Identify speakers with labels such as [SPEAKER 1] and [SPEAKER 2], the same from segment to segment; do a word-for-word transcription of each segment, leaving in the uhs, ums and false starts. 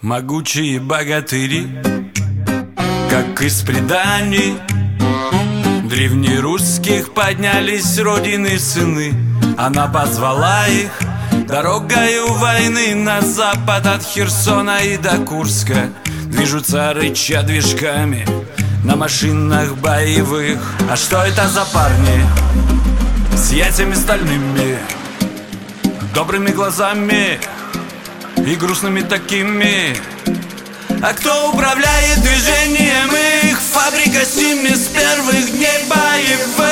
[SPEAKER 1] Могучие богатыри, как из преданий древнерусских, поднялись родины сыны. Она позвала их дорогою войны на запад от Херсона и до Курска. Движутся, рыча движками на машинах боевых. А что это за парни с яйцами стальными, добрыми глазами и грустными такими? А кто управляет движением их? Фабрика с ними с первых дней боевых.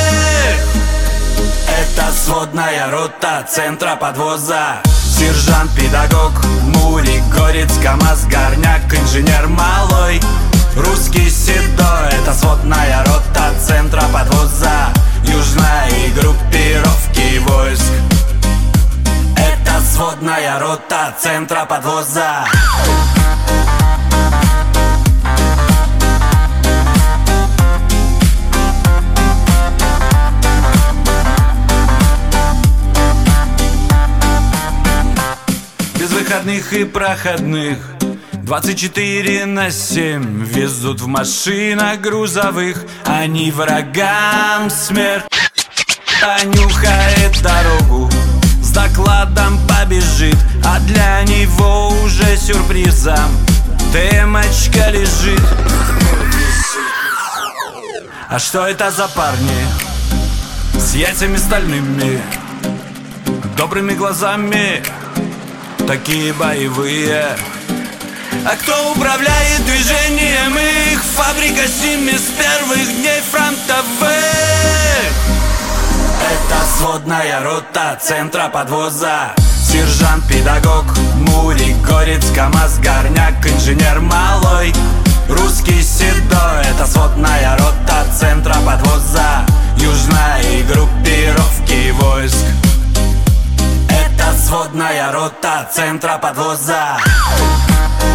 [SPEAKER 1] Это сводная рота центра подвоза. Сержант-педагог, Мурик, Горец, КамАЗ, Горняк, инженер малой, русский седой. Это сводная рота центра подвоза южной группировки войск. Это сводная рота центра подвоза. Без выходных и проходных, двадцать четыре на семь везут в машинах грузовых. Они врагам смерть, нюхает дорогу, с докладом побежит, а для него уже сюрпризом темочка лежит. А что это за парни с яйцами стальными, добрыми глазами, такие боевые? А кто управляет движением их? Фабрика с ними с первых дней фронтовых. Это сводная рота центра подвоза. Сержант-педагог, Мурик, Горец, КамАЗ, Горняк, инженер малой, русский седой. Это сводная рота центра подвоза южной группировки войск. Это сводная рота центра подвоза.